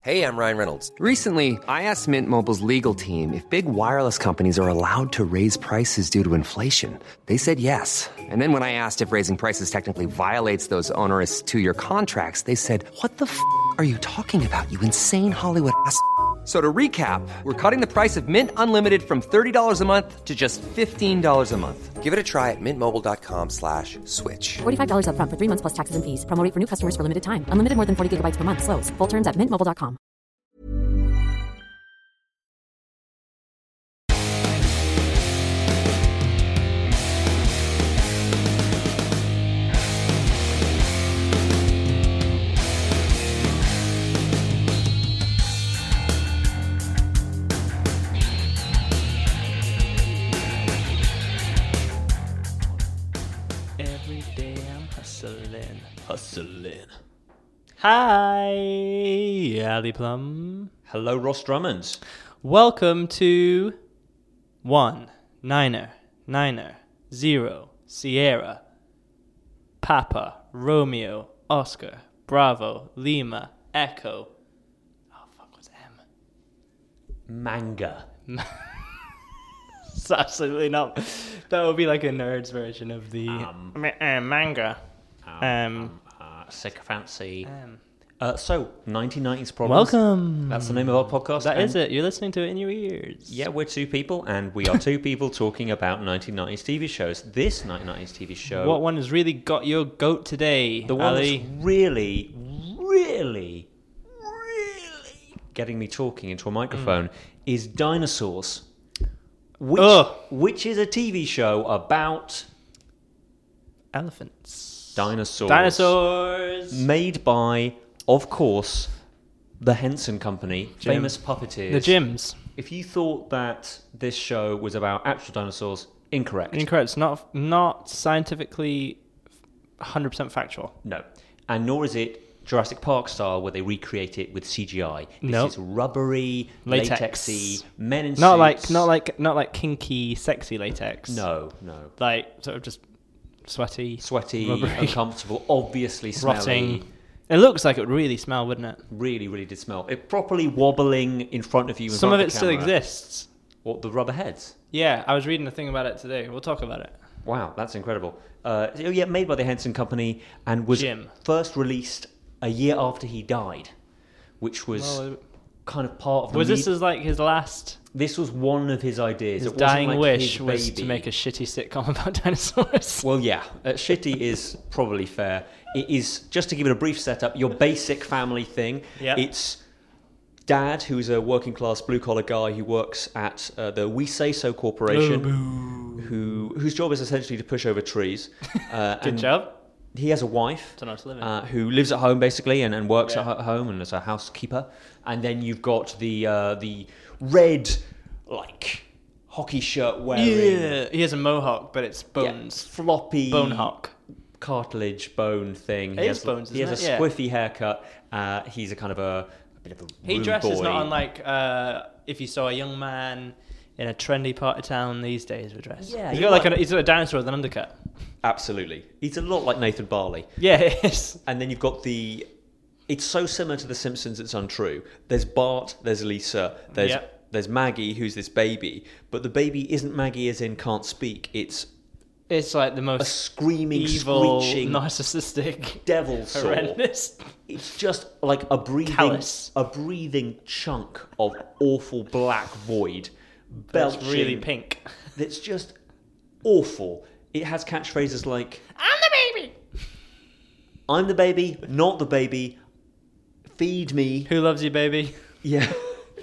Hey, I'm Ryan Reynolds. Recently, I asked Mint Mobile's legal team if big wireless companies are allowed to raise prices due to inflation. They said yes. And then when I asked if raising prices technically violates those onerous two-year contracts, they said, "What the f*** are you talking about, you insane Hollywood ass?" So to recap, we're cutting the price of Mint Unlimited from $30 a month to just $15 a month. Give it a try at mintmobile.com/switch. $45 up front for 3 months plus taxes and fees. Promo rate for new customers for limited time. Unlimited more than 40 gigabytes per month. Slows full terms at mintmobile.com. Hustling. Hi, Ali Plum. Hello, Ross Drummond. Welcome to 1-9-0 Sierra Papa Romeo Oscar Bravo Lima Echo. Oh fuck, what's M? Manga. It's absolutely not. That would be like a nerd's version of the manga. Sycophancy. So, 1990s Problems. Welcome. That's the name of our podcast. That is it. You're listening to it in your ears. Yeah, we're two people, and we are two people talking about 1990s TV shows. This 1990s TV show... What one has really got your goat today, The one Ali? that's really getting me talking into a microphone is Dinosaurs. Which is a TV show about... Elephants. Dinosaurs. Made by, of course, the Henson Company, famous puppeteers. The Jims. If you thought that this show was about actual dinosaurs, incorrect. Incorrect. It's not scientifically 100% factual. No. And nor is it Jurassic Park style where they recreate it with CGI. This is rubbery, latexy, men in suits. Not like kinky, sexy latex. No. Like sort of just sweaty, rubbery, uncomfortable, obviously smelly. Rotting. It looks like it would really smell, wouldn't it? Really, really did smell. It properly wobbling in front of you. Some of it still exists. What, the rubber heads? Yeah, I was reading a thing about it today. We'll talk about it. Wow, that's incredible. Made by the Henson Company and was first released a year after he died, which was kind of part of the... Was this like his last... This was one of his ideas. His dying wish was to make a shitty sitcom about dinosaurs. Well, yeah. Shitty is probably fair. It is, just to give it a brief setup, your basic family thing. Yep. It's dad, who's a working-class blue-collar guy who works at the We Say So Corporation, whose job is essentially to push over trees. Good job. He has a wife who lives at home, basically, and works at home and is a housekeeper. And then you've got the red, like, hockey shirt wearing... Yeah, he has a mohawk, but it's bones. Yeah, floppy... Bone hawk. Cartilage bone thing. He has bones, He has a squiffy haircut. He's a kind of a bit of a He rude dresses boy. not unlike if you saw a young man in a trendy part of town these days would dress. Yeah, he's got he's got a dinosaur with an undercut. Absolutely. He's a lot like Nathan Barley. Yeah, it is. And then you've got the... It's so similar to The Simpsons, it's untrue. There's Bart, there's Lisa, there's Maggie, who's this baby. But the baby isn't Maggie as in can't speak. It's like the most a screaming, evil, screeching, narcissistic, devil saw. Horrendous. It's just like a breathing chunk of awful black void. That's really pink. That's just awful. It has catchphrases like, I'm the baby! I'm the baby, not the baby. Feed me. Who loves you, baby? Yeah.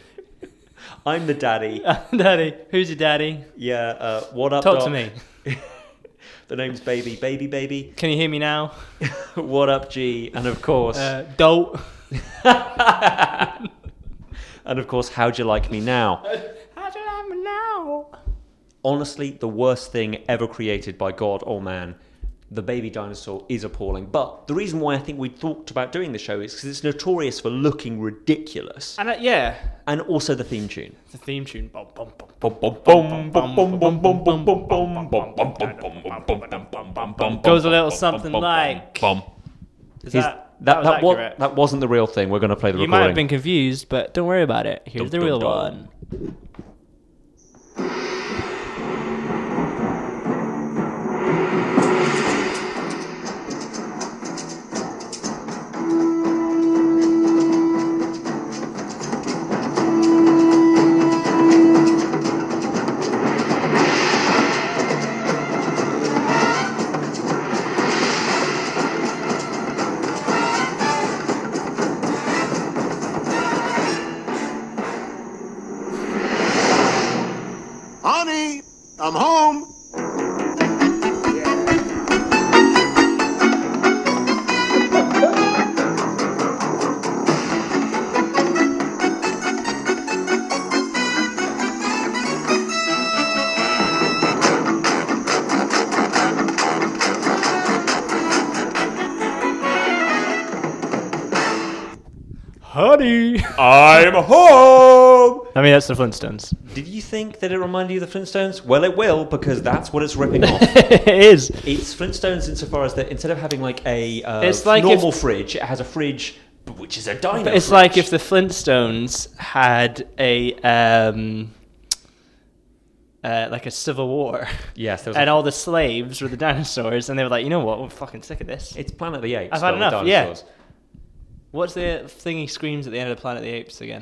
I'm the daddy. Daddy. Who's your daddy? Yeah, what up, Talk Doc? to me. The name's Baby. Baby. Can you hear me now? What up, G? And of course... Dope. And of course, how'd you like me now? How'd you like me now? Honestly, the worst thing ever created by God or man. The baby dinosaur is appalling. But the reason why I think we thought about doing the show is because it's notorious for looking ridiculous. And And also the theme tune. The theme tune. Goes a little something like... Is that That was accurate. That wasn't the real thing. We're going to play the You recording. might have been confused, but don't worry about it. Here's the real one. Honey, I'm home. Honey! I'm home! I mean, that's the Flintstones. Did you think that it reminded you of the Flintstones? Well, it will, because that's what it's ripping off. It is. It's Flintstones insofar as that instead of having like a It's like normal fridge, it has a fridge which is a dino But it's fridge. like if the Flintstones had like a civil war. Yes, there was and all the slaves were the dinosaurs, and they were like, you know what, we're fucking sick of this. It's Planet of the Apes. I've had but with enough, yeah. dinosaurs. What's the thing he screams at the end of Planet of the Apes again?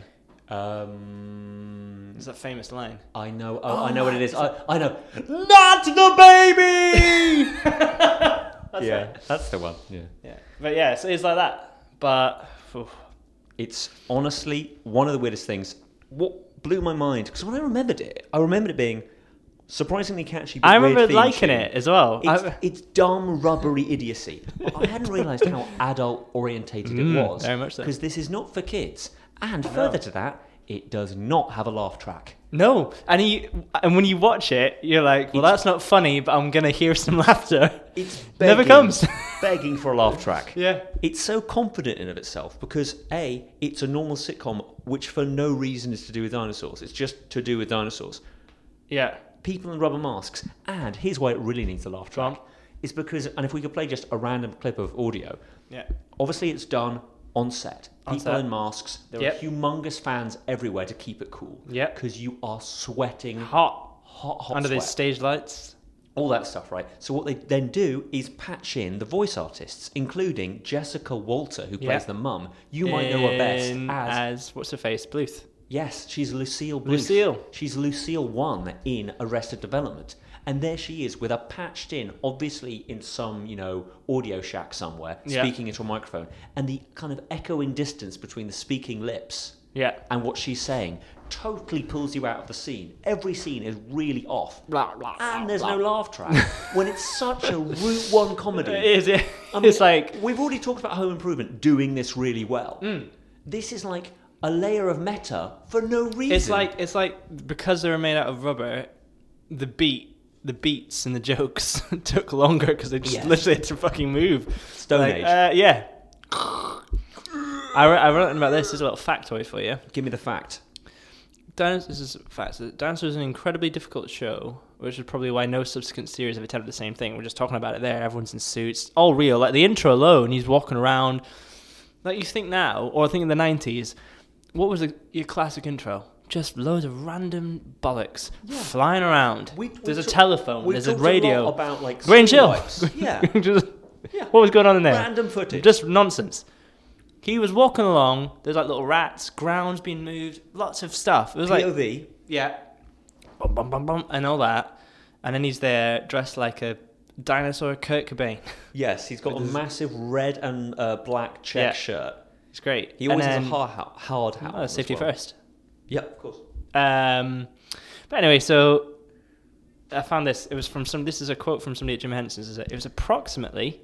Um, It's that famous line. I know. Oh, I know what it is. I know. Not the baby. That's the one. Yeah. Yeah, but yeah, so it's like that. But It's honestly one of the weirdest things. What blew my mind, because when I remembered it being surprisingly catchy. But I weird remember theme liking tune. it as well. It's dumb, rubbery idiocy. I hadn't realised how adult orientated it was. very much so. Because this is not for kids. And further to that, it does not have a laugh track. No, and when you watch it, you're like, well, that's not funny, but I'm gonna hear some laughter. It's never comes. begging for a laugh track. Yeah. It's so confident in of itself because A, it's a normal sitcom which for no reason is to do with dinosaurs. It's just to do with dinosaurs. Yeah. People in rubber masks. And here's why it really needs a laugh track. Go on. Is because, and if we could play just a random clip of audio, Yeah. obviously it's done on set. People set. in masks. There Yep. are humongous fans everywhere to keep it cool. Yep. Because you are sweating Hot under sweat. these stage lights. All that stuff, right? So what they then do is patch in the voice artists, including Jessica Walter, who plays Yeah. the mum. You might know her best as what's her face, Bluth. yes, she's Lucille Bluth. Lucille. She's Lucille 1 in Arrested Development. And there she is with a patched in, obviously in some, audio shack somewhere, Yeah. speaking into a microphone. And the kind of echoing distance between the speaking lips Yeah. and what she's saying totally pulls you out of the scene. Every scene is really off. And there's no laugh track when it's such a Route 1 comedy. It is. Yeah. I mean, It's like we've already talked about Home Improvement doing this really well. This is like a layer of meta for no reason. it's like because they were made out of rubber, the beats and the jokes took longer because they just Yes. literally had to fucking move. Stone Like, Age. Yeah. I wrote about this. There's a little factoid for you. Give me the fact. This is facts. Dinosaurs is an incredibly difficult show, which is probably why no subsequent series have attempted the same thing. We're just talking about it there. Everyone's in suits. All real. Like the intro alone, he's walking around. Like you think now, or I think in the 90s, what was your classic intro? Just loads of random bollocks flying around. There's a telephone. There's a radio. lot about like Grange Hill. wipes. Yeah. Just- What was going on in there? Random footage. Just nonsense. He was walking along. There's like little rats, grounds being moved, lots of stuff. It was like POV. yeah, bum, bum, bum, bum, and all that. And then he's there dressed like a dinosaur, Kurt Cobain. Yes, he's got a massive red and black check Yeah. shirt. It's great. He always And has a hard hat. on as safety well. first. Yeah, of course. But anyway, so I found this. It was from some. This is a quote from somebody at Jim Henson's. It was approximately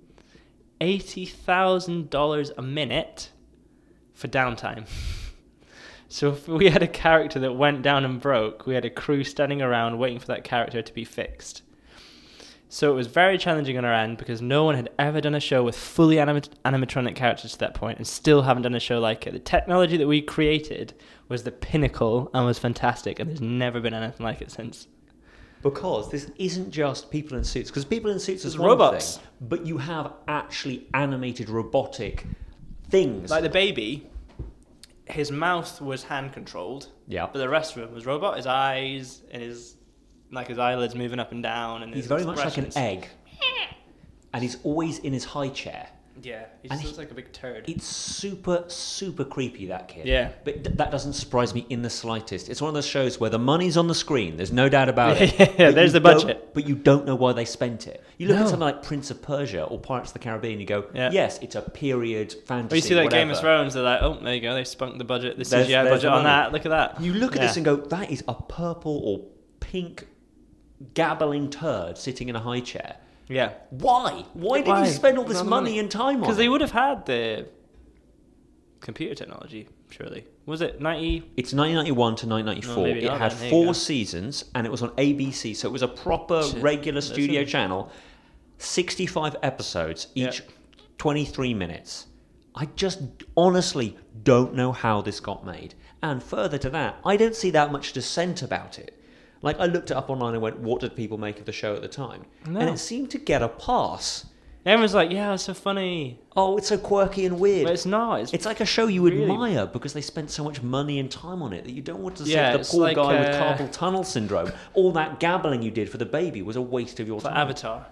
$80,000 a minute for downtime. So if we had a character that went down and broke, we had a crew standing around waiting for that character to be fixed. So it was very challenging on our end because no one had ever done a show with fully animatronic characters to that point and still haven't done a show like it. The technology that we created was the pinnacle and was fantastic, and there's never been anything like it since. Because this isn't just people in suits. Because people in suits is It's one robots. thing, but you have actually animated robotic things. Like the baby, his mouth was hand controlled. Yeah. But the rest of him was robot. His eyes and his eyelids moving up and down, and He's his very much like an expressions. egg. And he's always in his high chair. Yeah, he And just looks like a big turd. It's super, super creepy, that kid. Yeah. But that doesn't surprise me in the slightest. It's one of those shows where the money's on the screen. There's no doubt about it. Yeah, But there's you the budget. don't- But you don't know why they spent it. You look No. at something like Prince of Persia or Pirates of the Caribbean, you go, Yeah. yes, it's a period fantasy. Or you see like Game of whatever. Thrones, they're like, oh, there you go, they spunked the budget, the There's- CGI there's budget the on money. that. Look at that. You look at Yeah. this and go, that is a purple or pink gabbling turd sitting in a high chair. Yeah. Why? Why did Why? you spend all this Not the money money. and time on Because it? they would have had the computer technology, surely. Was it 90? It's 1991 to 1994. No, maybe it not had then. There you go. 4 seasons, and it was on ABC, so it was a proper regular That's studio it. channel. 65 episodes, each Yeah. 23 minutes. I just honestly don't know how this got made. And further to that, I don't see that much dissent about it. Like, I looked it up online and went, what did people make of the show at the time? No. And it seemed to get a pass. Everyone's like, yeah, it's so funny. Oh, it's so quirky and weird. But it's not. It's like a show you really- admire because they spent so much money and time on it that you don't want to say Yeah, the it's poor like, guy with carpal tunnel syndrome. All that gabbling you did for the baby was a waste of your for time. Avatar.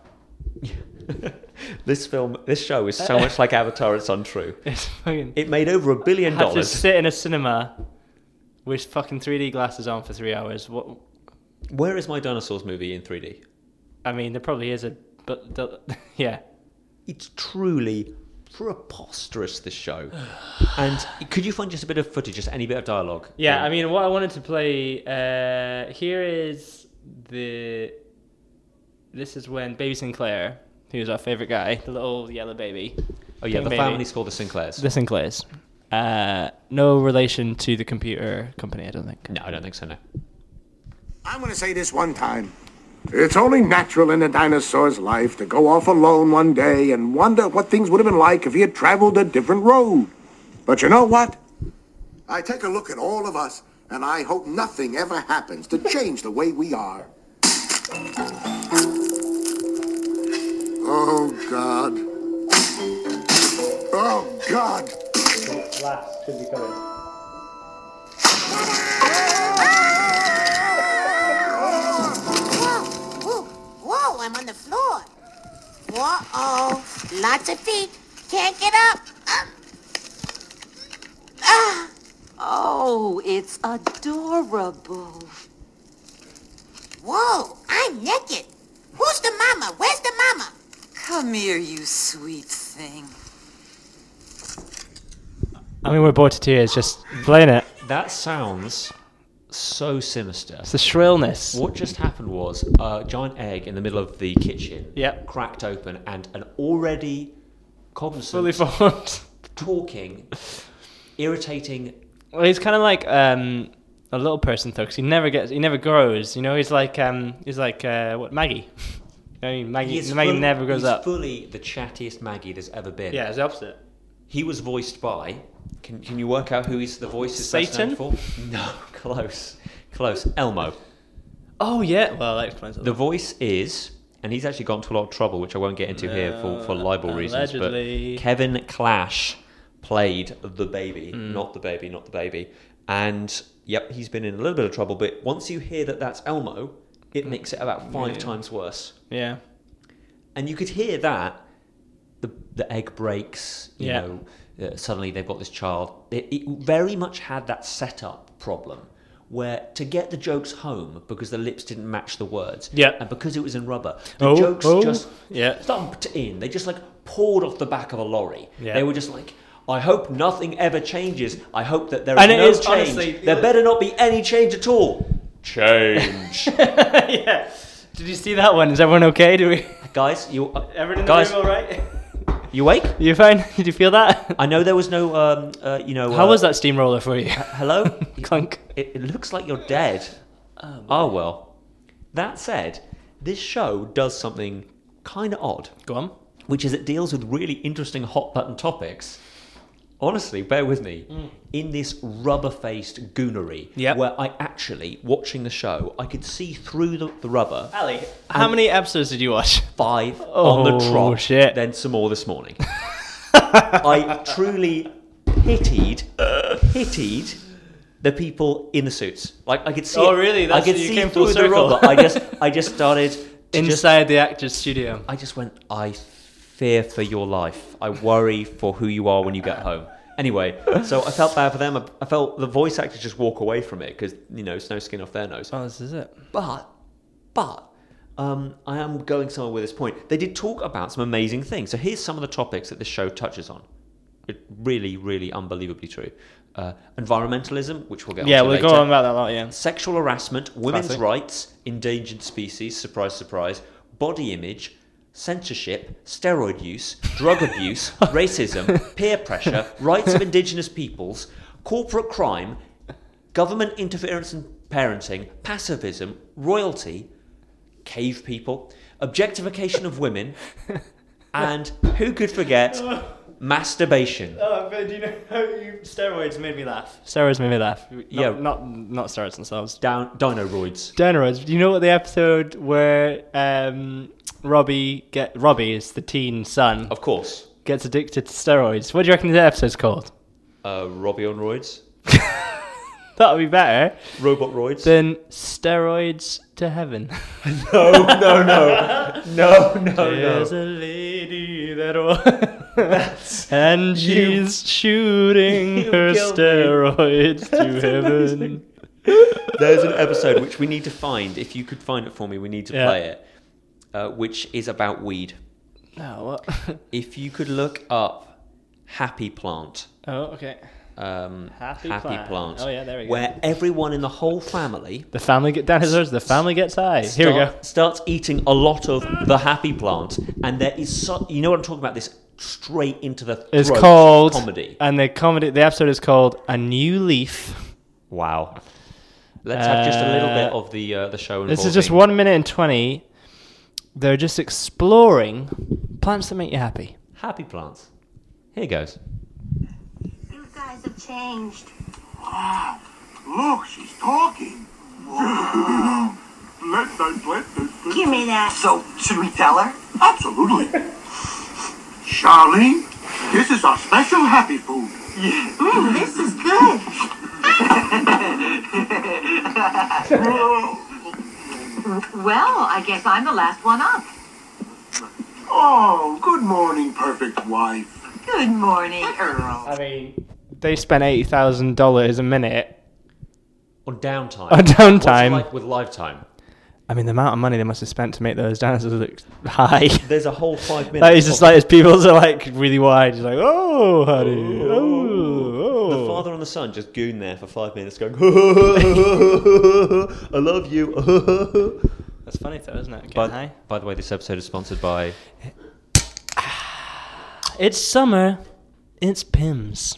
This show is so much like Avatar, it's untrue. It's fucking... It made over $1 billion. I had to sit in a cinema with fucking 3D glasses on for 3 hours. What? Where is my Dinosaurs movie in 3D? I mean, there probably is yeah. It's truly preposterous, this show. And could you find just a bit of footage, just any bit of dialogue? Yeah, I mean, what I wanted to play here is this is when Baby Sinclair, who's our favourite guy, the little yellow baby. Oh yeah, Pink the baby. family's called the Sinclairs. The Sinclairs. No relation to the computer company, I don't think. No, I don't think so, no. I'm going to say this one time. It's only natural in a dinosaur's life to go off alone one day and wonder what things would have been like if he had traveled a different road. But you know what? I take a look at all of us, and I hope nothing ever happens to change the way we are. Oh, God. Oh, God. Last should be coming. Whoa, I'm on the floor. Whoa-oh, lots of feet. Can't get up. Oh, it's adorable. Whoa, I'm naked. Who's the mama? Where's the mama? Come here, you sweet thing. I mean, we're bored to tears just playing it. That sounds so sinister. It's the shrillness. What just happened was a giant egg in the middle of the kitchen Yep. cracked open, and an already Fully cognizant, formed. talking, irritating. Well, he's kind of like a little person though, because he never grows. You know, he's like what, Maggie? I mean, Maggie never grows up. He's fully the chattiest Maggie there's ever been. Yeah, it's the opposite. He was voiced by. Can you work out who the voice is best Satan? known for? No, close. Elmo. Oh yeah. Well, that explains it. The voice is, and he's actually got into a lot of trouble, which I won't get into here for libel reasons. allegedly. But Kevin Clash played the baby, not the baby. And yep, he's been in a little bit of trouble. But once you hear that that's Elmo, it makes it about 5 times worse. Yeah. And you could hear that the egg breaks. You Yeah. know, suddenly they've got this child. It very much had that setup problem. Where to get the jokes home because the lips didn't match the words, Yeah. and because it was in rubber, the jokes just yeah. thumped in. They just like poured off the back of a lorry. Yeah. They were just like, I hope nothing ever changes. I hope that there And is it no is, change. honestly, there better not be any change at all. Change. Yeah. Did you see that one? Is everyone okay? Do we? Guys, you Everyone in guys, the room all right? you awake? You fine? Did you feel that? I know there was no, How was that steamroller for you? Hello? Clunk. It looks like you're dead. Oh, well. That said, this show does something kind of odd, Go on. which is it deals with really interesting hot button topics honestly, bear with me, in this rubber-faced goonery, Yep. where I actually, watching the show, I could see through the rubber. Ali, how many episodes did you watch? 5 on the Oh, trot, shit. then some more this morning. I truly pitied the people in the suits. Like I could see. Oh, it. really? I That's- could you see came full through the circle. rubber. I just started to Inside the actor's studio. I just went. I fear for your life. I worry for who you are when you get home. Anyway, so I felt bad for them. I felt the voice actors just walk away from it because it's no skin off their nose. Oh, this is it. But I am going somewhere with this point. They did talk about some amazing things. So here's some of the topics that this show touches on. It really, really unbelievably true. Environmentalism, which we'll get Yeah, onto we'll later. go on about that a lot, yeah. Sexual harassment, women's Classic. rights, endangered species, surprise, surprise, body image, censorship, steroid use, drug abuse, racism, peer pressure, rights of indigenous peoples, corporate crime, government interference in parenting, pacifism, royalty, cave people, objectification of women, and who could forget masturbation. Oh, but do you know how steroids made me laugh? Steroids made me laugh. Yeah. Not steroids themselves. Dinoroids. Steroids. Do you know what the episode where Robbie is the teen son, Of course. gets addicted to steroids? What do you reckon the episode's called? Robbie on roids. That would be better Robot roids. than Steroids to Heaven. No. There's a lady that and she's shooting you her killed me. steroids to heaven. There's an episode which we need to find. If you could find it for me, we need to Yeah. play it. Which is about weed. No, what? If you could look up Happy Plant. Oh, okay. Happy Plant. Plant. Oh, yeah, there we go. Where everyone in the whole family The family get dinosaurs. The family gets high. Here we go. starts eating a lot of the Happy Plant, and there is you know what I'm talking about? This straight into the It's throat called comedy. and the episode is called A New Leaf. Wow. Let's have just a little bit of the show. This is just involving 1 minute and 20. They're just exploring plants that make you happy. Happy Plants. Here goes. You guys have changed. Wow. Look, she's talking. Give me that. So, should we tell her? Absolutely. Charlene, this is our special happy food. This is good. Well, I guess I'm the last one up. Oh, good morning, perfect wife. Good morning, Earl. I mean, they spent $80,000 a minute. On downtime. On downtime. What's it like with Lifetime? I mean, the amount of money they must have spent to make those dinosaurs look high. There's a whole 5 minutes. That is just of- like his pupils are like really wide. He's like, oh, honey, oh. The father and the son just goon there for 5 minutes going, I love you. That's funny though, isn't it? Getting high. By the way, this episode is sponsored by... It's summer. It's Pims.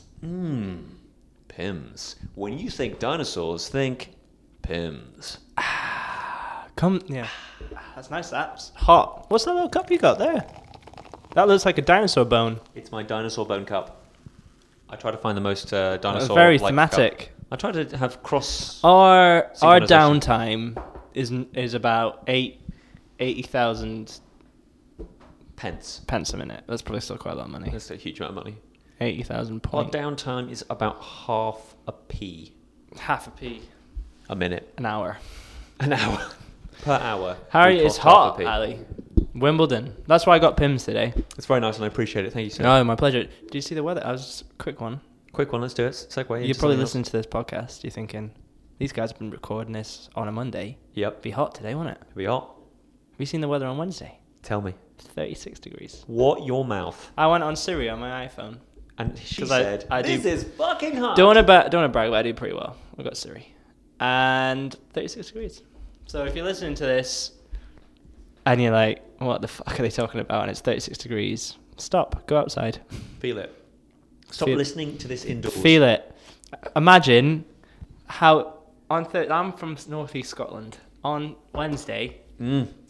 Pims. When you think dinosaurs, think Pims. Yeah. That's nice. That's hot. What's that little cup you got there? That looks like a dinosaur bone. It's my dinosaur bone cup. I try to find the most dinosaur. Very cup. thematic. I try to have cross. Our Synchronization. downtime is about 80,000 Pence. pence a minute. That's probably still quite a lot of money. That's a huge amount of money. 80,000 Our point. downtime is about half a p Half a p a minute. an hour. An hour. Per hour. Harry, we it's cost half a hot, p. Ali. Wimbledon. That's why I got Pims today. It's very nice and I appreciate it. Thank you, sir. No, my pleasure. Do you see the weather? I was just quick one. Quick one, let's do it. Segue. You're into probably something listening to this podcast. You're thinking, these guys have been recording this on a Monday. else. Yep. It'd be hot today, won't it? Have We are. you seen the weather on Wednesday? Tell me. It's 36 degrees. What your mouth? I went on Siri on my iPhone. And she 'Cause said, I do- this is fucking hot. Don't want to brag, but I do pretty well. I got Siri. And 36 degrees. So if you're listening to this and you're like, what the fuck are they talking about? And it's 36 degrees. Stop. Go outside. Feel it. Stop Feel- listening to this indoors. Feel it. Imagine how I'm from northeast Scotland. On Wednesday,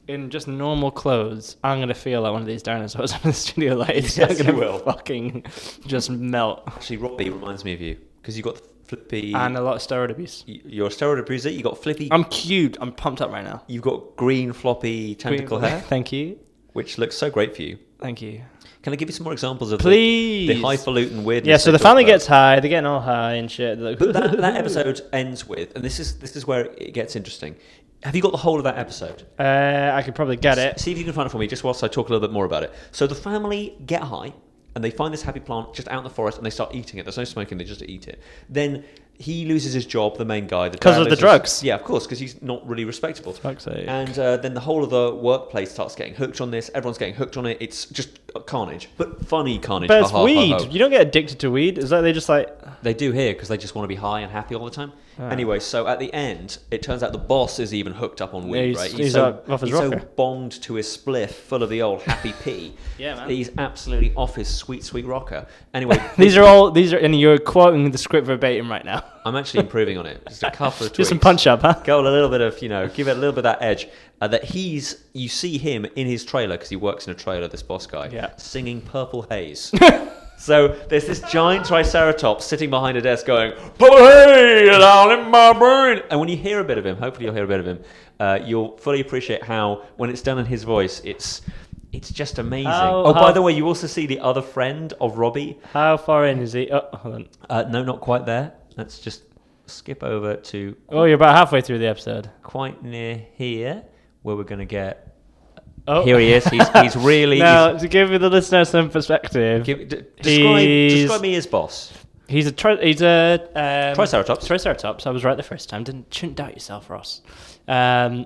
in just normal clothes, I'm gonna feel like one of these dinosaurs on the studio lights. Yes, I'm gonna you will. fucking just melt. Actually, Robbie reminds me of you because you got the flippy. And a lot of steroid abuse. You're a steroid abuser. You got flippy. I'm cute. I'm pumped up right now. You've got green floppy tentacle hair, Thank you. which looks so great for you. Thank you. Can I give you some more examples of Please. the highfalutin weirdness? Yeah, so they the talk family about? gets high. They're getting all high and shit. They're like, But that episode ends with, and this is where it gets interesting. Have you got the whole of that episode? I could probably get it. See if you can find it for me, just whilst I talk a little bit more about it. So the family get high, and they find this happy plant just out in the forest, and they start eating it. There's no smoking; they just eat it. Then he loses his job, the main guy, Because of the drugs. Yeah, of course, because he's not really respectable. Fuck's sake. And then the whole of the workplace starts getting hooked on this. Everyone's getting hooked on it. It's just carnage, but funny carnage. But it's Ha, ha, ha, weed. ha. You don't get addicted to weed. It's like they just like. They do here because they just want to be high and happy all the time. Anyway, so at the end, it turns out the boss is even hooked up on weed, he's- right? he's off his he's so rocker. bombed to his spliff full of the old happy pea. Yeah, man. He's absolutely off his sweet, sweet rocker. Anyway, These are, and you're quoting the script verbatim right now. I'm actually improving on it. Just a couple of tweaks. Just some punch up, huh? Go a little bit of, give it a little bit of that edge. You see him in his trailer, because he works in a trailer, this boss guy, Yeah. singing Purple Haze. So there's this giant triceratops sitting behind a desk going, Purple Haze down in my brain. And when you hear a bit of him, hopefully you'll hear a bit of him, you'll fully appreciate how, when it's done in his voice, it's just amazing. By the way, you also see the other friend of Robbie. How far in is he? Oh, hold on. No, not quite there. Let's just skip over to Oh, you're about halfway through the episode. quite near here, where we're going to get... Oh. Here he is. He's really... Now, to give the listener some perspective, describe me as boss. he's a Triceratops. Triceratops. I was right the first time. Shouldn't doubt yourself, Ross. And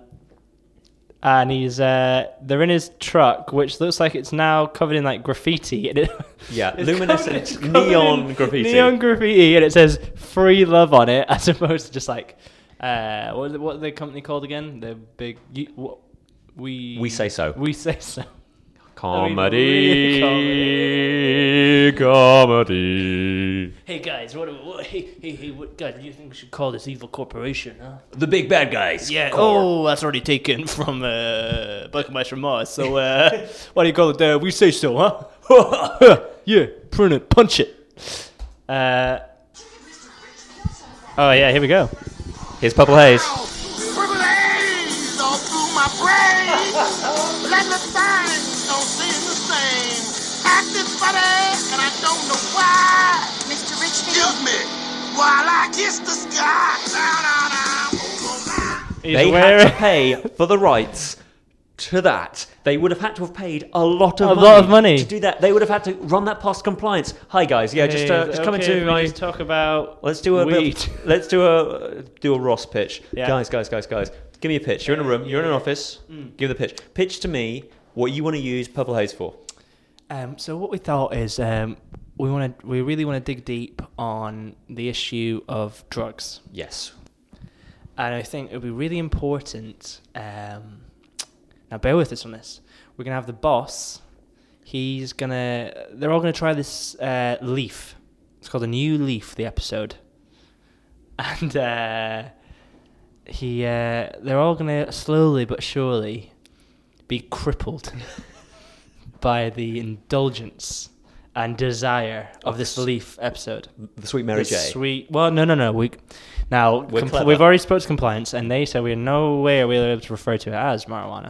he's they're in his truck, which looks like it's now covered in like graffiti. And Yeah, it's luminescent covered neon in graffiti. Neon graffiti, and it says "Free Love" on it, as opposed to just like what are the company called again? The big we say so. We say so. Comedy. really Comedy. Hey guys, what guys? Do you think we should call this evil corporation? Huh? The big bad guys. Yeah. Oh, that's already taken from Black and White from Mars. So what do you call it? We say so, huh? Yeah. Print it. Punch it. Oh yeah. Here we go. Here's Purple Haze. Purple haze all through my brain. Let the signs don't seem the same. Acting funny, and I don't know why. Mr. Richmond. Give me while I kiss the sky. Down. They had to pay for the rights to that. They would have had to have paid a lot of money to do that. They would have had to run that past compliance. Hi guys, yeah, just come into my. Let's talk about. Let's do a weed. bit, let's do a Ross pitch. Yeah. Guys. Give me a pitch. You're in a room. You're in an office. Give the pitch. Pitch to me what you want to use Purple Haze for. So what we thought is we really want to dig deep on the issue of drugs, Yes. and I think it would be really important. Now bear with us on this. We're gonna have the boss. They're all gonna try this leaf. It's called a new leaf. The episode, and they're all gonna slowly but surely be crippled by the indulgence and desire of this leaf episode. The Sweet Mary The J. Sweet. Well, no. We've clever. already spoke to compliance, and they said we're no way are we able to refer to it as marijuana.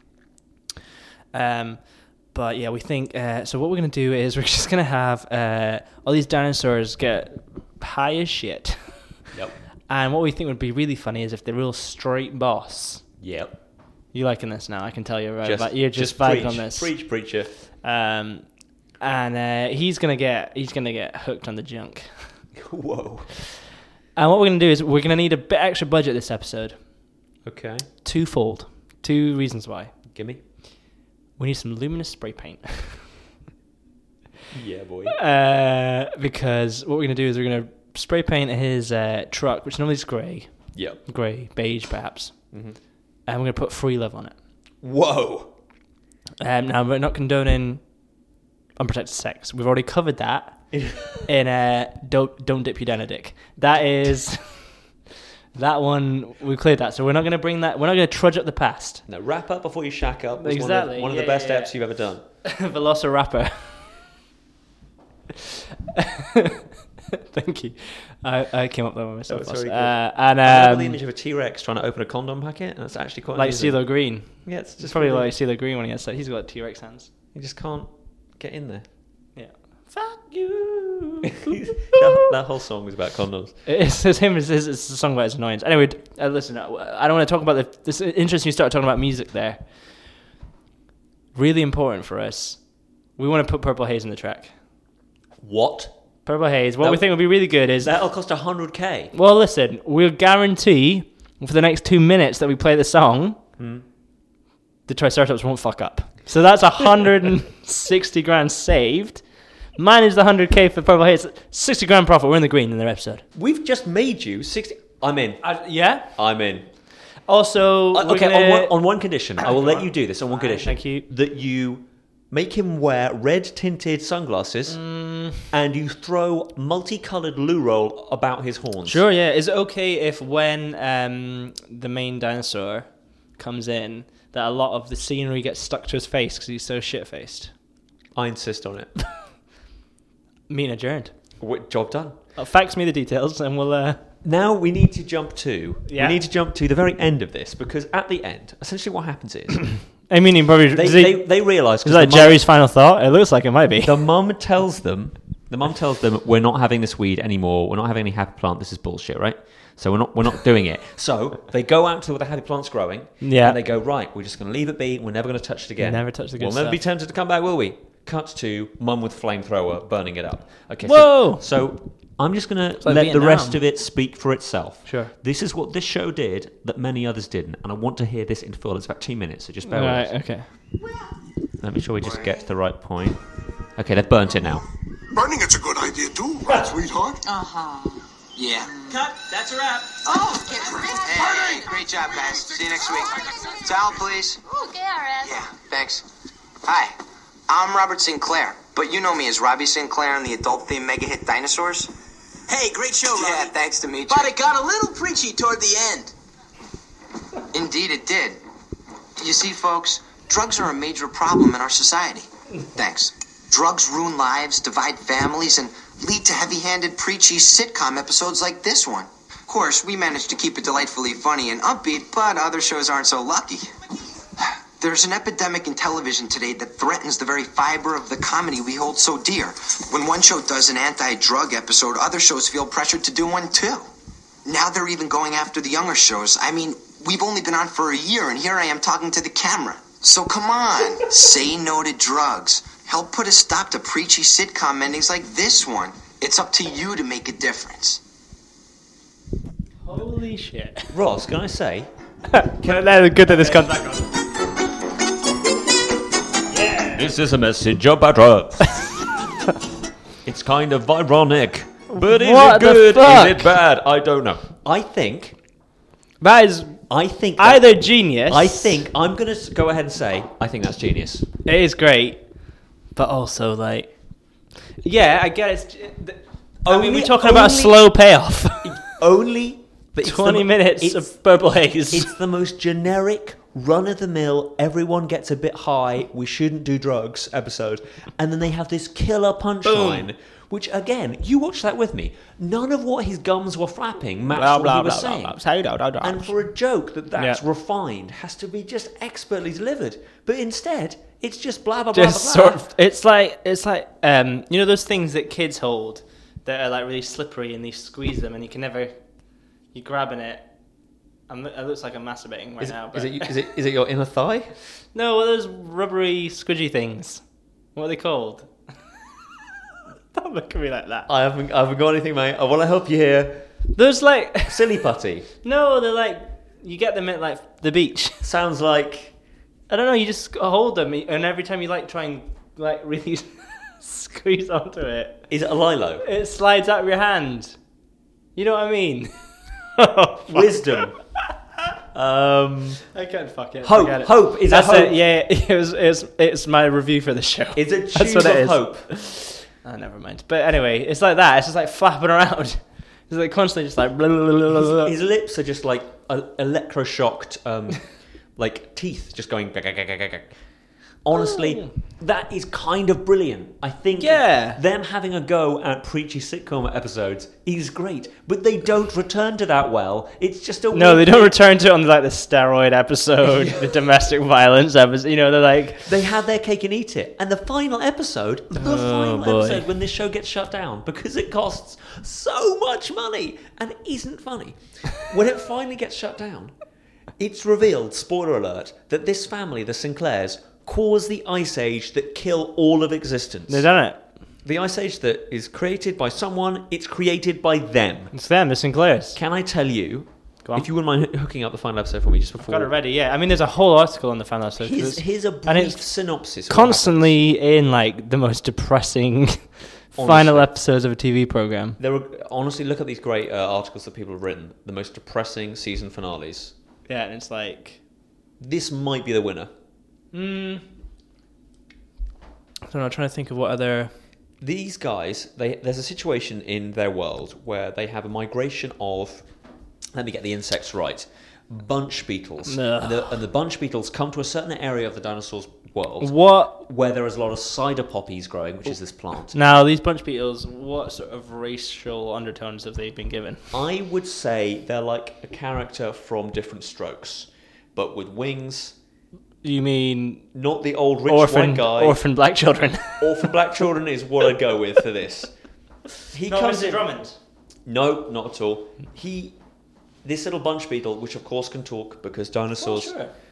But yeah, we think so. What we're gonna do is we're just gonna have all these dinosaurs get high as shit. Yep. And what we think would be really funny is if the real straight boss. Yep. You liking this now? I can tell you're right. Just, But you're just preach, vibing on this. Preach, preacher. And he's gonna get hooked on the junk. Whoa. And what we're gonna do is we're gonna need a bit extra budget this episode. Okay. Twofold. Two reasons why. Gimme. We need some luminous spray paint. Yeah, boy. Because what we're gonna do is we're gonna spray paint his truck, which normally is grey, Yep. beige perhaps, and we're gonna put "Free Love" on it. Whoa. Now we're not condoning unprotected sex. We've already covered that in "Don't Dip Your Down a Dick." That is That one, we cleared that. So we're not going to bring that. We're not going to trudge up the past. No, wrap up before you shack up. Was Exactly. One of the best apps you've ever done. Velociraptor. Thank you. I came up with that one myself. That was very good. And I love the image of a T-Rex trying to open a condom packet. And that's actually quite like amusing. CeeLo Green. Yeah, it's just It's probably really- like CeeLo Green when he has that. He's got T-Rex hands. You just can't get in there. Yeah. Fuck you. that whole song was about condoms. It's him. It's a song about his annoyance. Anyway, listen. I don't want to talk about this. Interesting. You start talking about music there. Really important for us. We want to put Purple Haze in the track. What? Purple Haze. What we think would be really good is That'll cost $100K. Well, listen. We'll guarantee for the next 2 minutes that we play the song, the Triceratops won't fuck up. So that's 160 grand saved. Manage the 100K for Purple Haze. 60 grand profit. We're in the green in their episode. We've just made you 60. I'm in. Yeah. I'm in. Also, Okay, on one condition. I will let you do this on one condition. Thank you. That you make him wear red-tinted sunglasses and you throw multicolored loo roll about his horns. Sure, yeah. Is it okay if when the main dinosaur comes in, that a lot of the scenery gets stuck to his face because he's so shit-faced? I insist on it. Meeting adjourned. Job done. Fax me the details and we'll... Now we need to jump to Yeah. we need to jump to the very end of this, because at the end, essentially what happens is I mean, probably... they realise, is that Jerry's final thought? It looks like it might be. the mum tells them we're not having this weed anymore. We're not having any happy plant. This is bullshit, right? So we're not doing it. So they go out to where the happy plant's growing. Yeah. And they go, right, we're just going to leave it be. We're never going to touch it again. Never touch the good We'll never be stuff. tempted to come back, will we? Cut to mum with flamethrower burning it up. Okay. Whoa! So I'm just going to like let the Vietnam. rest of it speak for itself. Sure. This is what this show did that many others didn't, and I want to hear this in full. It's about 2 minutes, so just bear with Right, us. okay. Let me sure we just get to the right point. Okay, they've burnt it now. Burning it's a good idea too, right, sweetheart? Yeah. Cut. That's a wrap. Hey, great job, guys. See you next week. Towel, please. Oh, Gareth. Yeah, thanks. Hi, I'm Robert Sinclair, but you know me as Robbie Sinclair in the adult-themed mega-hit Dinosaurs. Hey, great show, Robbie. Yeah, thanks to meet But you. it got a little preachy toward the end. Indeed, it did. You see, folks, drugs are a major problem in our society. Thanks. Drugs ruin lives, divide families, and lead to heavy-handed, preachy sitcom episodes like this one. Of course, we managed to keep it delightfully funny and upbeat, but other shows aren't so lucky. There's an epidemic in television today that threatens the very fiber of the comedy we hold so dear. When one show does an anti-drug episode, other shows feel pressured to do one too. Now they're even going after the younger shows. I mean, we've only been on for a year, and here I am talking to the camera. So come on, say no to drugs. Help put a stop to preachy sitcom endings like this one. It's up to you to make a difference. Holy shit. Ross, can I say? Good that this comes back on. This is a message about drugs. It's kind of ironic. But is What it the good? fuck? Is it bad? I don't know. I think That is either genius. I think I'm going to go ahead and say I think that's genius. It is great, but also like, yeah, I get it. I mean, we're talking about a slow payoff. Only but it's 20 minutes of Purple Haze. It's the most generic, run-of-the-mill, everyone gets a bit high, we shouldn't do drugs episode. And then they have this killer punchline, which, again, you watched that with me. None of what his gums were flapping matched what he was saying. And for a joke that's refined has to be just expertly delivered. But instead, it's just blah, blah, blah, blah, Just blah. sort of, it's like you know those things that kids hold that are like really slippery and you squeeze them and you can never, you're grabbing it. It looks like I'm masturbating right now. But Is it your inner thigh? No, those rubbery, squidgy things. What are they called? Don't look at me like that. I haven't got anything, mate. I want to help you here. There's like Silly putty. No, they're like you get them at like the beach. Sounds like I don't know. You just hold them, and every time you like try and like really squeeze onto it, is it a lilo? It slides out of your hand. You know what I mean? Wisdom. I can't fuck it. Hope. Forget it. Hope. Is That's that hope? it. Yeah, it's my review for the show. It's a That's tube what of it is. hope. Oh, never mind. But anyway, it's like that. It's just like flapping around. He's like constantly just like... Blah, blah, blah, blah. His lips are just like electroshocked, like teeth just going... Honestly, that is kind of brilliant. I think them having a go at preachy sitcom episodes is great, but they don't return to that well. It's just a No, they don't return to it on like the steroid episode, the domestic violence episode. You know, they're like... They have their cake and eat it. And the final episode, episode when this show gets shut down, because it costs so much money and isn't funny, when it finally gets shut down, it's revealed, spoiler alert, that this family, the Sinclairs, caused the Ice Age that kill all of existence. They've done it. The Ice Age that is created by someone, it's created by them. It's them, the Sinclairs. Can I tell you, if you wouldn't mind hooking up the final episode for me just before... I've got it ready, yeah. I mean, there's a whole article on the final episode. Here's a brief synopsis. Constantly in, like, the most depressing final episodes of a TV program. Honestly, look at these great articles that people have written. The most depressing season finales. Yeah, and it's like... This might be the winner. I don't know, I'm trying to think of what other... These guys, there's a situation in their world where they have a migration of, let me get the insects right, bunch beetles. And the bunch beetles come to a certain area of the dinosaurs' world where there is a lot of cider poppies growing, which is this plant. Now, these bunch beetles, what sort of racial undertones have they been given? I would say they're like a character from Different Strokes, but with wings... You mean... Not the old rich white guy. Orphan black children. Orphan black children is what I'd go with for this. He comes in... Drummond? No, not at all. This little bunch beetle, which of course can talk because dinosaurs...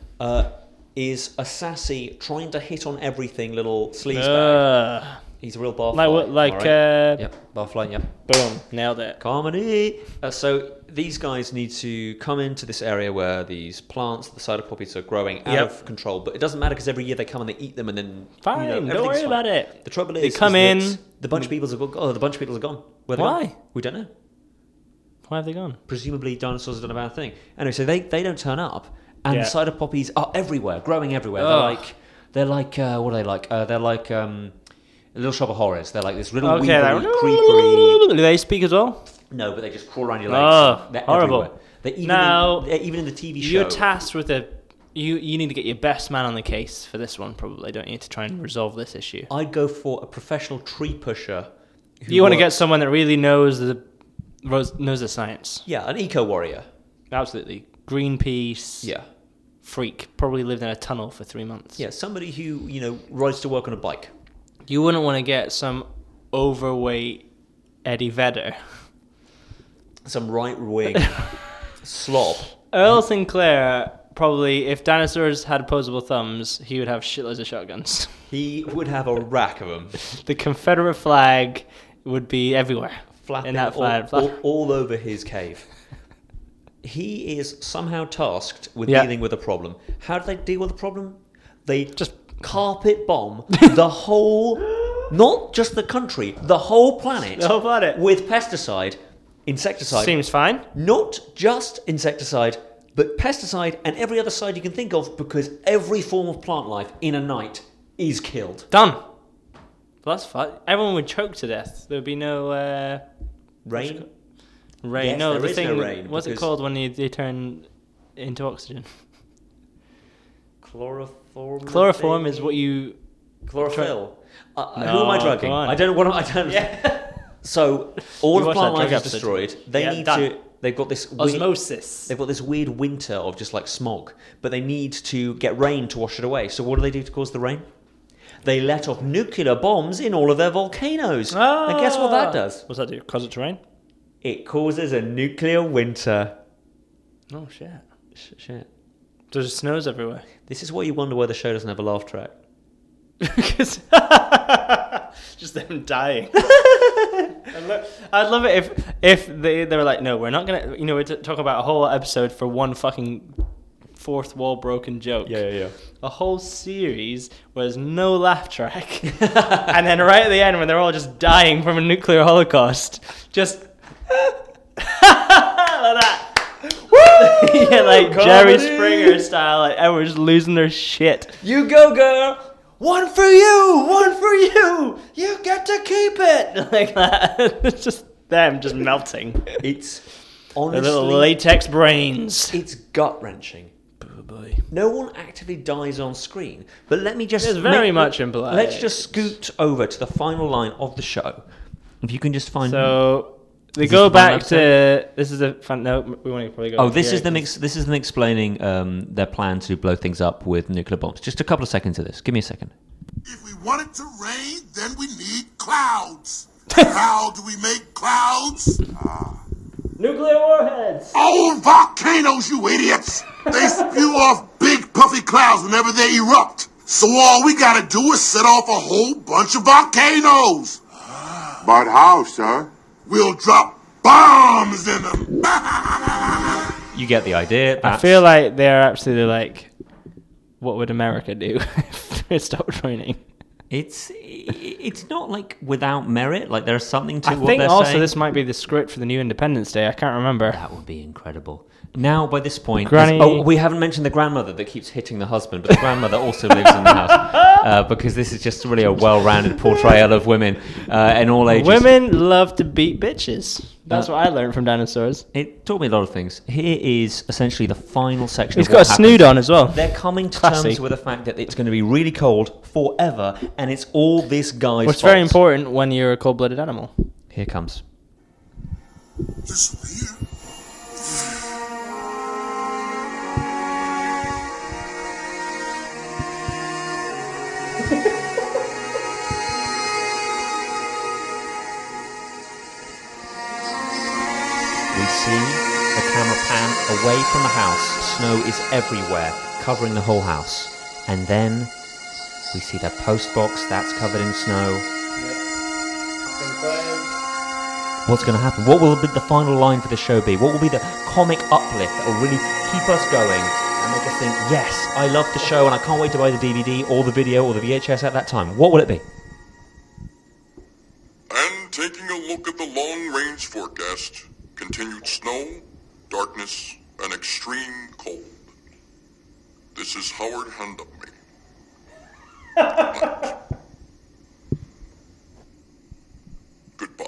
is a sassy, trying to hit on everything little sleazebag. He's a real barfly. Yep, barfly, yep. Boom, nailed it. Comedy. So these guys need to come into this area where these plants, the cider poppies, are growing out of control. But it doesn't matter because every year they come and they eat them, and then don't worry about it. The trouble they come in. The bunch of beetles are gone. Oh, the bunch of beetles are gone. Where Why? Gone? We don't know. Why have they gone? Presumably dinosaurs have done a bad thing. Anyway, so they don't turn up, and the cider poppies are everywhere, growing everywhere. They're like what are they like? They're like Little Shop of Horrors. They're like this little creepery. Do they speak as well? No, but they just crawl around your legs. They're horrible. Everywhere. They're even in the TV show. You're tasked with you need to get your best man on the case for this one, probably, don't you, to try and resolve this issue? I'd go for a professional tree pusher. You want to get someone that really knows the science. Yeah, an eco warrior. Absolutely. Greenpeace. Yeah. Freak. Probably lived in a tunnel for 3 months. Yeah, somebody who, rides to work on a bike. You wouldn't want to get some overweight Eddie Vedder. Some right-wing slob. Earl Sinclair, probably, if dinosaurs had opposable thumbs, he would have shitloads of shotguns. He would have a rack of them. The Confederate flag would be everywhere. Flapping in that flag. All over his cave. He is somehow tasked with dealing with a problem. How do they deal with the problem? They just carpet bomb the whole, not just the country, the whole planet. The whole planet. With pesticide, insecticide. Seems fine. Not just insecticide, but pesticide and every other side you can think of, because every form of plant life in a night is killed. Done. Well, that's fine. Everyone would choke to death. There would be no... rain? Rain. Yes, no, there is no rain. What's it called when they turn into oxygen? Chloroform. Chloroform is what you... Chlorophyll. Who am I drugging? I don't know what I don't. Yeah. So all of plant life is destroyed. They need to. They've got this osmosis. They've got this weird winter of just like smog, but they need to get rain to wash it away. So what do to cause the rain? They let off nuclear bombs in all of their volcanoes. And guess what that does? What's that do? Cause it to rain? It causes a nuclear winter. Oh shit! Shit. So it snows everywhere. This is why you wonder why the show doesn't have a laugh track. Because just them dying. I'd love it if they were like, no, we're not gonna. We're talking about a whole episode for one fucking fourth wall broken joke. Yeah. A whole series where there's no laugh track, and then right at the end when they're all just dying from a nuclear holocaust, just like that. Yeah, like comedy. Jerry Springer style, like everyone's just losing their shit. You go, girl. One for you. You get to keep it. Like that. It's just them just melting. It's The honestly... little latex brains. It's gut-wrenching. No one actively dies on screen, but let me just... It's very much implied. Let's just scoot over to the final line of the show. If you can just find... So they Is go this the final back to... This is the... No, we want to probably go... Oh, back this here is them. 'cause- This is them explaining their plan to blow things up with nuclear bombs. Just a couple of seconds of this. Give me a second. If we want it to rain, then we need clouds. How do we make clouds? Nuclear warheads! Old volcanoes, you idiots! They spew off big puffy clouds whenever they erupt. So all we gotta do is set off a whole bunch of volcanoes. But how, sir? We'll drop bombs in them. You get the idea. I That's- feel like they're absolutely like, what would America do if it stopped raining? It's not like without merit. Like there's something to I what think they're also saying. this might be the script for the new Independence Day. I can't remember. That would be incredible. Now, by this point... Granny- Oh, we haven't mentioned the grandmother that keeps hitting the husband, but the grandmother also lives in the house. Because this is just really a well-rounded portrayal of women in all ages. Women love to beat bitches. That's what I learned from dinosaurs. It taught me a lot of things. Here is essentially the final section He's of got what a snood happens. on as well. They're coming to Classy. terms with the fact that it's going to be really cold forever, and it's all this guy's Which is very fault. important when you're a cold-blooded animal. Here comes. This one here. We see the camera pan away from the house. Snow is everywhere, covering the whole house. And then we see the post box that's covered in snow. What's going to happen? What will be the final line for the show be? What will be the comic uplift that will really keep us going and make us think, yes, I love the show and I can't wait to buy the DVD or the video or the VHS at that time? What will it be? And taking a look at the long-range forecast, continued snow, darkness, and extreme cold. This is Howard Handupme. Goodbye.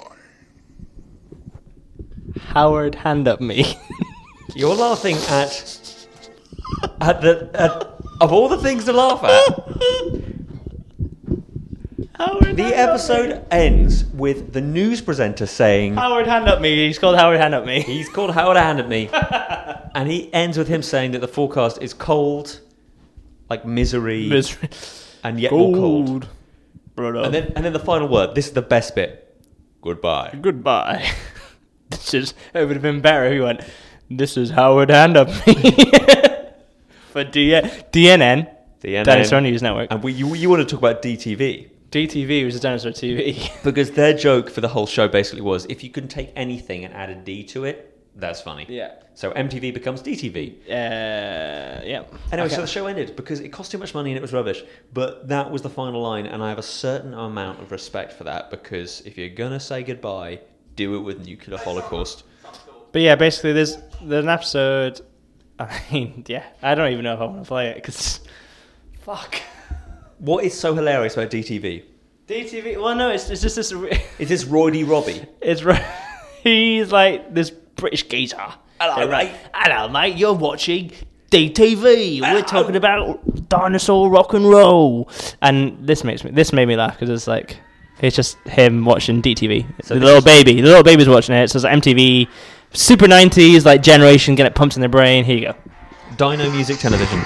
Howard, hand up me. You're laughing at of all the things to laugh at. Howard, The episode ends with the news presenter saying, Howard, hand up me. He's called Howard, hand up me. he's called Howard Handupme, and he ends with him saying that the forecast is cold, like misery, and yet more cold. Brother. And then the final word. This is the best bit. Goodbye. Goodbye. It would have been better if he went, this is Howard, hand up me. For DNN. Dinosaur News Network. And you want to talk about DTV. DTV was a dinosaur TV. Because their joke for the whole show basically was, if you can take anything and add a D to it, that's funny. Yeah. So MTV becomes DTV. Yeah. Anyway, Okay. so the show ended because it cost too much money and it was rubbish. But that was the final line, and I have a certain amount of respect for that, because if you're going to say goodbye, do it with nuclear holocaust. But yeah, basically there's an episode, I mean, yeah, I don't even know if I want to play it, because, fuck. What is so hilarious about DTV? DTV, well no, it's just this, Is this Roy D. Robbie? it's, he's like this British geezer. Hello, mate. Hello, mate, you're watching DTV. We're talking about dinosaur rock and roll. And this made me laugh, because it's like, it's just him watching DTV. So the this little baby's watching it. So it's like MTV, super 90s, like generation, get it pumped in their brain. Here you go. Dino Music Television.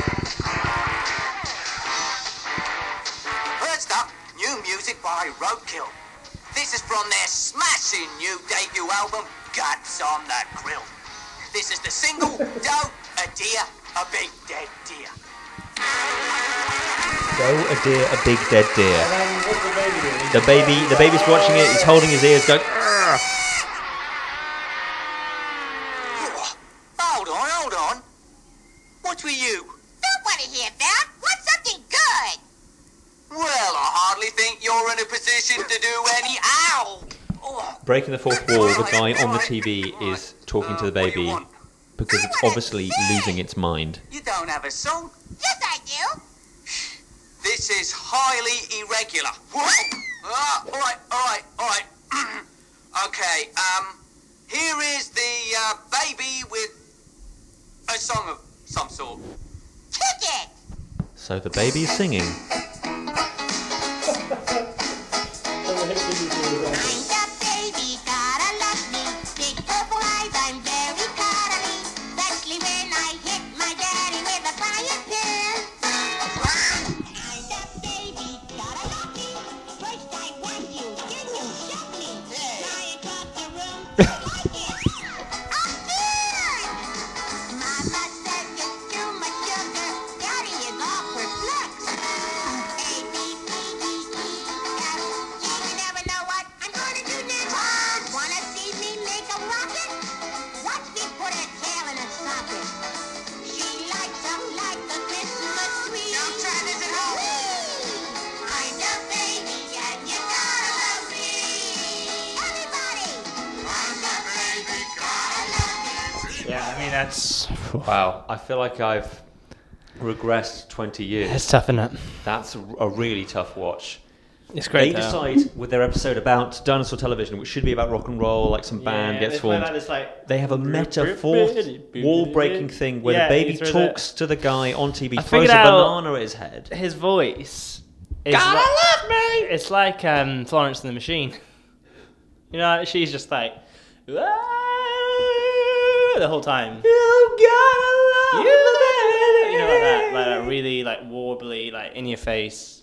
First up, new music by Roadkill. This is from their smashing new debut album, Guts on the Grill. This is the single, Don't a Deer, a Big Dead Deer. Go a deer, a big dead deer. The baby's watching it. He's holding his ears, going. "Argh." Hold on. What's with you? Don't want to hear that. Want something good. Well, I hardly think you're in a position to do any ow. Oh, Breaking the fourth wall. The guy on the TV is talking to the what do you baby want? because it's obviously losing its mind. You don't have a song? Yes, I do. This is highly irregular. Whoa! All right. Okay, here is the baby with a song of some sort. Kick it! So the baby's singing. I'm the baby, gotta love me. Big purple eyes, I'm very cuddly. Especially when I hit my daddy with a frying pan. I'm the baby, gotta love me. First I want you, then you shove me. Fly across the room, like it. I'm good! Mama says you're too much sugar. Daddy is all perplexed. A, B, C, D, E, F, G, you never know what I'm gonna do next. Wanna see me make a rocket? Watch me put a tail in a socket. She lights up like a Christmas tree. Now try this at home. I'm the baby and you gotta love me. Everybody! I'm the baby, gotta love me. Yeah, I mean, that's... Wow, I feel like I've regressed 20 years. It's tough, isn't it? That's a really tough watch. It's great, They though. decide with their episode about dinosaur television, which should be about rock and roll, like some band gets formed. They have a meta fourth wall-breaking thing where Yeah, the baby he throws talks to the guy on TV, I throws a figured out banana at his head. his voice is Gotta love me. It's like Florence and the Machine. You know, she's just like "Ah," the whole time. You gotta love You know, like that really like warbly, like in your face.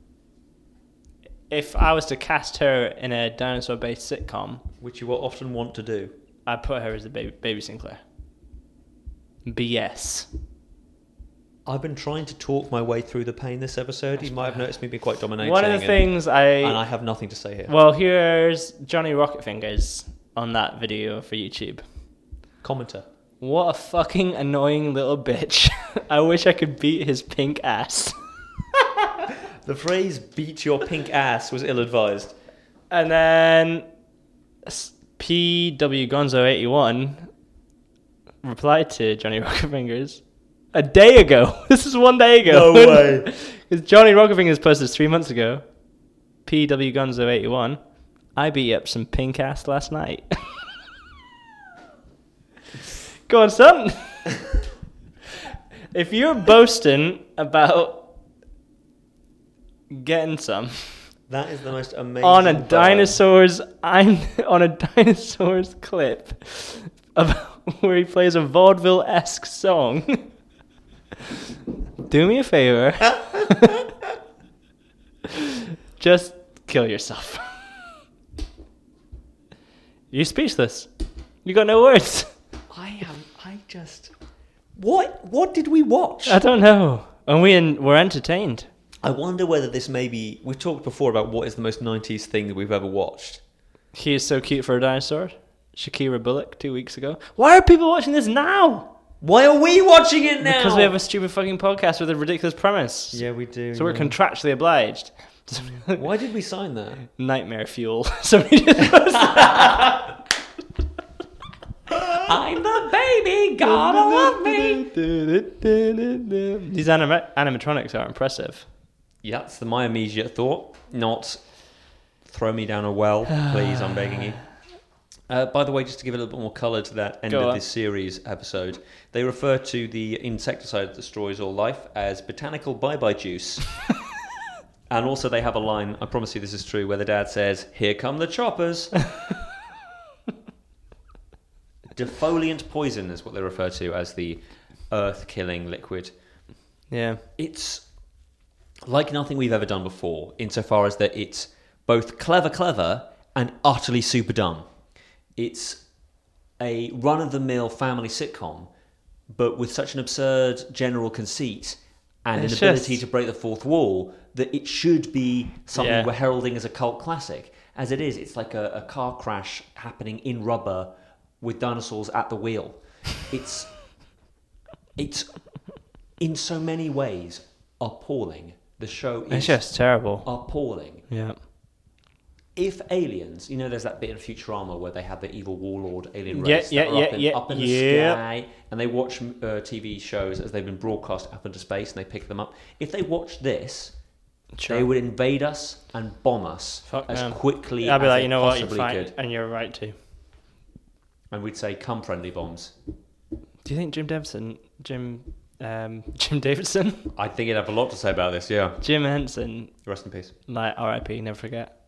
If I was to cast her in a dinosaur-based sitcom, which you will often want to do, I'd put her as the baby Sinclair. BS. I've been trying to talk my way through the pain this episode. You might have noticed me being quite dominating. One of the things and I have nothing to say here. Well, here's Johnny Rocket Fingers on that video for YouTube. Commenter. What a fucking annoying little bitch. I wish I could beat his pink ass. The phrase "beat your pink ass" was ill-advised. And then PW Gonzo 81 replied to Johnny Rocket Fingers a day ago. This is 1 day ago. No way. Because Johnny Rocket Fingers posted this 3 months ago. PW Gonzo 81. I beat up some pink ass last night. Go on, son. If you're boasting about getting some That is the most amazing on a burn. dinosaur's clip about where he plays a vaudeville-esque song. Do me a favor. Just kill yourself. You're speechless. You got no words. What did we watch? I don't know. And we're entertained. I wonder whether this may be... We've talked before about what is the most 90s thing that we've ever watched. He is so cute for a dinosaur. Shakira Bullock 2 weeks ago. Why are people watching this now? Why are we watching it now? Because we have a stupid fucking podcast with a ridiculous premise. Yeah, we do. So we're contractually obliged. Why did we sign that? Nightmare fuel. Somebody just posted that. I'm the baby, gotta love me. These animatronics are impressive. Yeah, that's my immediate thought. Not throw me down a well, please, I'm begging you. By the way, just to give a little bit more colour to that end of this series episode, they refer to the insecticide that destroys all life as botanical bye-bye juice. And also they have a line, I promise you this is true, where the dad says, "Here come the choppers." Defoliant poison is what they refer to as the earth-killing liquid. Yeah. It's like nothing we've ever done before, insofar as that it's both clever, and utterly super dumb. It's a run-of-the-mill family sitcom, but with such an absurd general conceit and an ability to break the fourth wall that it should be something we're heralding as a cult classic. As it is, it's like a car crash happening in rubber with dinosaurs at the wheel. It's in so many ways appalling. The show is It's just terrible. Appalling. Yeah. If aliens, there's that bit in Futurama where they have the evil warlord alien race up in the sky, and they watch TV shows as they've been broadcast up into space, and they pick them up. If they watch this, They would invade us and bomb us as quickly I'd be as like, they you know what, possibly you're fine, could. and you're right too. And we'd say, come friendly bombs. Do you think Jim Davidson? I think he'd have a lot to say about this, yeah. Jim Henson, Rest in peace. like R.I.P. Never forget.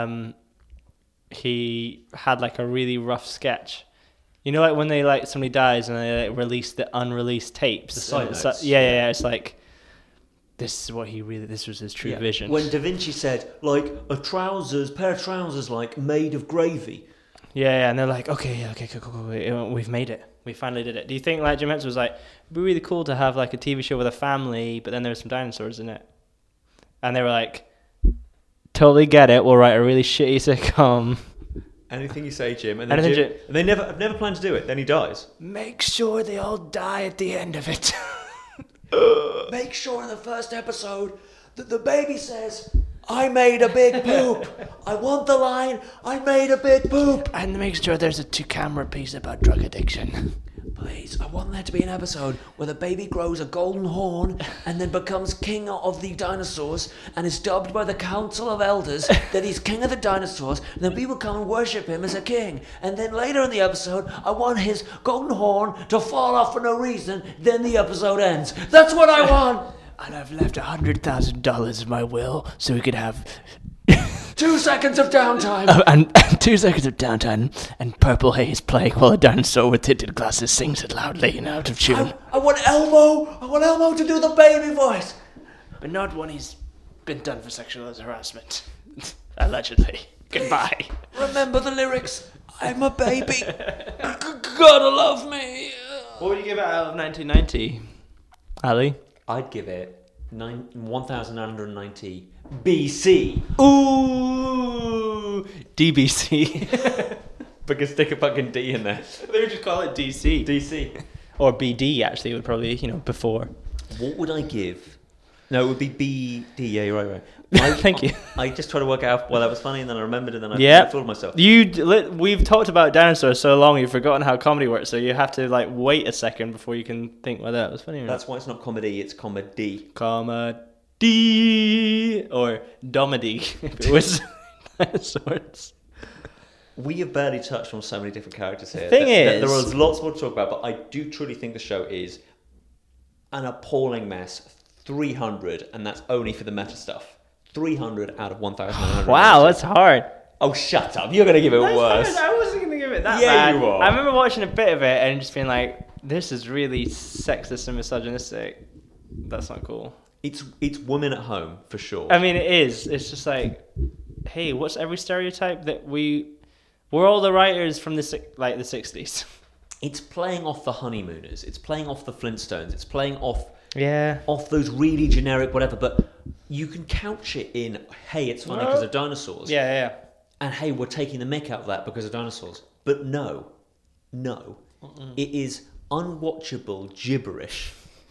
He had like a really rough sketch. You know, like when they like somebody dies and they like release the unreleased tapes. The side It's notes. like, yeah. It's like this is what this was his true vision. When Da Vinci said, like, pair of trousers, like, made of gravy. Yeah, and they're like, okay, cool, we've made it. We finally did it. Do you think like Jim Henson was like, it'd be really cool to have like a TV show with a family, but then there was some dinosaurs in it? And they were like, totally get it. We'll write a really shitty sitcom. Anything you say, Jim. And then Jim, and they never planned to do it. Then he dies. Make sure they all die at the end of it. Make sure in the first episode that the baby says, I made a big poop. I want the line, I made a big poop. And make sure there's a 2-camera piece about drug addiction. Please, I want there to be an episode where the baby grows a golden horn and then becomes king of the dinosaurs and is dubbed by the Council of Elders that he's king of the dinosaurs, and then people come and worship him as a king. And then later in the episode, I want his golden horn to fall off for no reason, then the episode ends. That's what I want! And I've left $100,000 in my will so we could have 2 seconds of downtime. and 2 seconds of downtime and Purple Haze playing while a dinosaur with tinted glasses sings it loudly and out of tune. I want Elmo to do the baby voice. But not when he's been done for sexual harassment. Allegedly. Goodbye. Remember the lyrics. I'm a baby. Gotta love me. What would you give it out of 1990, Ali? I'd give it 1,990 BC. Ooh, DBC. Because stick a fucking D in there. They would just call it DC. DC. Or BD, actually, would probably, before. What would I give? No, it would be BD. Yeah, you're right. Thank you. I just tried to work out why that was funny, and then I remembered, and then I fooled myself. We've talked about dinosaurs so long, you've forgotten how comedy works, so you have to wait a second before you can think whether that was funny or not. That's why it's not comedy, it's comedy. Comedy. Or domedy, if it was dinosaurs. We have barely touched on so many different characters here. There was lots more to talk about, but I do truly think the show is an appalling mess. 300, and that's only for the meta stuff. 300 out of 1,900. Wow, that's hard. Oh, shut up. You're going to give it worse. Hard. I wasn't going to give it that yeah, bad. You are. I remember watching a bit of it and just being like, this is really sexist and misogynistic. That's not cool. It's women at home, for sure. I mean, it is. It's just like, hey, what's every stereotype that we're all the writers from the 60s. It's playing off the Honeymooners. It's playing off the Flintstones. It's playing off those really generic whatever, but you can couch it in, hey, it's funny because of dinosaurs. Yeah. And hey, we're taking the mick out of that because of dinosaurs. But no. It is unwatchable gibberish.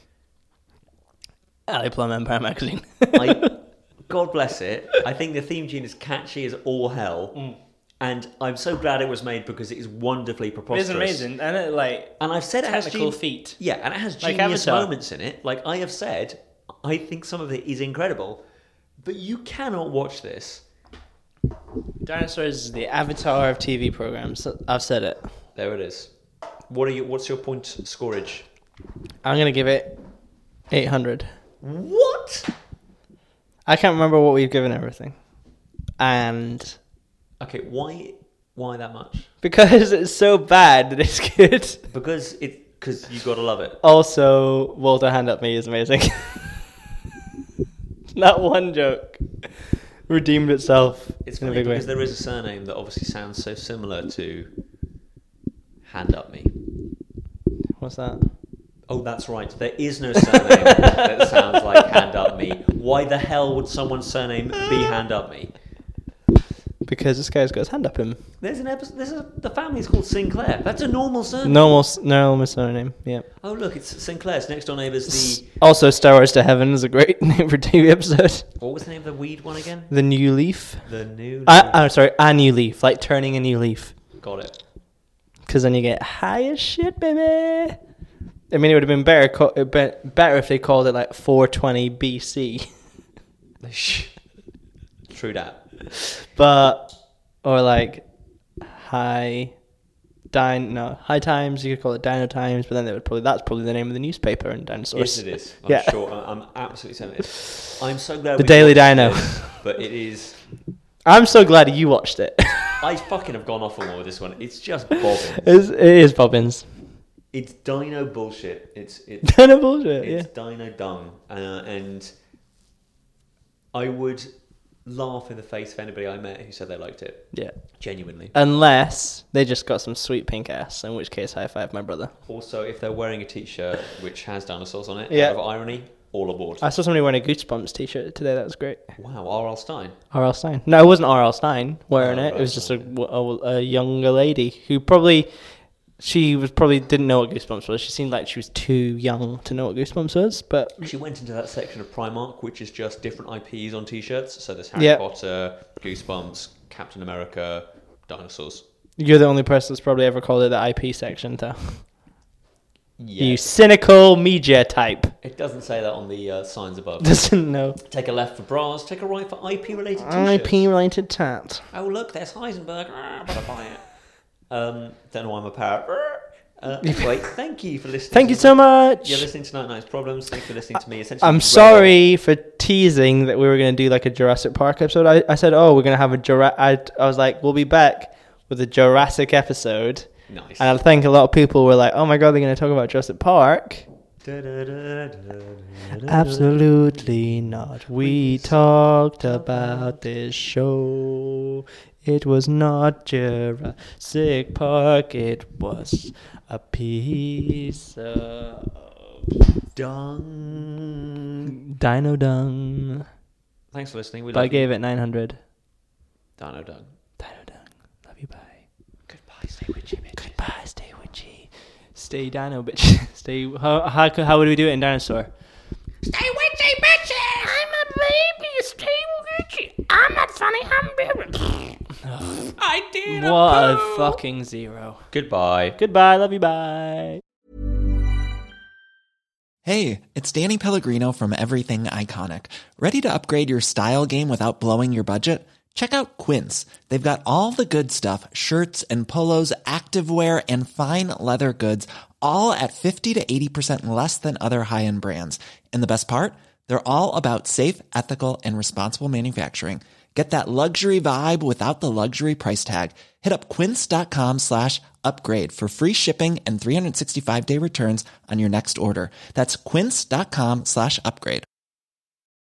Ali Plum Empire magazine. God bless it. I think the theme tune is catchy as all hell. And I'm so glad it was made because it is wonderfully preposterous. It is amazing, and and I've said it has technical feat. Yeah, and it has genius moments in it. Like I have said, I think some of it is incredible, but you cannot watch this. Dinosaurs is the avatar of TV programs. I've said it. There it is. What's your point scorage? I'm gonna give it 800. What? I can't remember what we've given everything, and. Okay, why that much? Because it's so bad that it's good. Because you gotta love it. Also, Walter Hand Up Me is amazing. That one joke redeemed itself. It's in a funny big way. because there is a surname that obviously sounds so similar to Hand Up Me. What's that? Oh, that's right. There is no surname that sounds like Hand Up Me. Why the hell would someone's surname be Hand Up Me? Because this guy's got his hand up him. There's an episode. The family's called Sinclair. That's a normal surname. Normal surname. Yeah. Oh look, it's Sinclair's next door neighbour's Also, Star Wars to Heaven is a great name for a TV episode. What was the name of the weed one again? The New Leaf. The New. I'm sorry, a new leaf, like turning a new leaf. Got it. Because then you get high as shit, baby. I mean, it would have been better if they called it like 420 BC. True that. But, or like, High Times, you could call it Dino Times, but then that's probably the name of the newspaper in Dinosaurs. Yes, it is. I'm Yeah. sure. I'm absolutely certain it is. I'm so glad The we Daily watched Dino. it, but it is... I'm so glad you watched it. I fucking have gone off on one with this one. It's just bobbins. It is bobbins. It's dino bullshit. It's Dino bullshit, It's dino dung. And I would laugh in the face of anybody I met who said they liked it. Yeah. Genuinely. Unless they just got some sweet pink ass, in which case high five my brother. Also, if they're wearing a t-shirt which has dinosaurs on it, Yeah. out of irony, all aboard. I saw somebody wearing a Goosebumps t-shirt today. That was great. Wow, R.L. Stein. R.L. Stein. No, it wasn't R.L. Stein wearing Oh, it. It was right, just a younger lady who probably didn't know what Goosebumps was. She seemed like she was too young to know what Goosebumps was. But She went into that section of Primark, which is just different IPs on t-shirts. So there's Harry Yeah. Potter, Goosebumps, Captain America, dinosaurs. you're the only person that's probably ever called it the IP section, though. Yeah. You cynical media type. It doesn't say that on the signs above. Doesn't know. Take a left for bras, take a right for IP-related t-shirts. IP-related tat. Oh, look, there's Heisenberg. Better buy it. Don't know why I'm a parrot. Anyway, thank you for listening. Thank you so much. You're listening to Night Night's Problems. Thanks for listening to me. Essentially, I'm sorry for teasing that we were going to do like a Jurassic Park episode. I said, we're going to have I was like, we'll be back with a Jurassic episode. Nice. And I think a lot of people were like, oh my God, they're going to talk about Jurassic Park. Absolutely not. We talked about this show. It was not Jurassic Park. It was a piece of dung. Dino dung. Thanks for listening. But I gave it 900. Dino dung. Dino dung. Love you, bye. Goodbye, stay witchy, bitch. Goodbye, stay witchy. Stay dino, bitch. Stay. How would we do it in Dinosaur? Stay witchy, bitches! I'm a baby, stay witchy. I'm not funny, I'm baby. I did What a fucking zero. Goodbye. Goodbye, love you, bye. Hey, it's Danny Pellegrino from Everything Iconic. Ready to upgrade your style game without blowing your budget? Check out Quince. They've got all the good stuff, shirts and polos, activewear, and fine leather goods, all at 50 to 80% less than other high-end brands. And the best part? They're all about safe, ethical, and responsible manufacturing. Get that luxury vibe without the luxury price tag. Hit up quince.com/upgrade for free shipping and 365-day returns on your next order. That's quince.com/upgrade.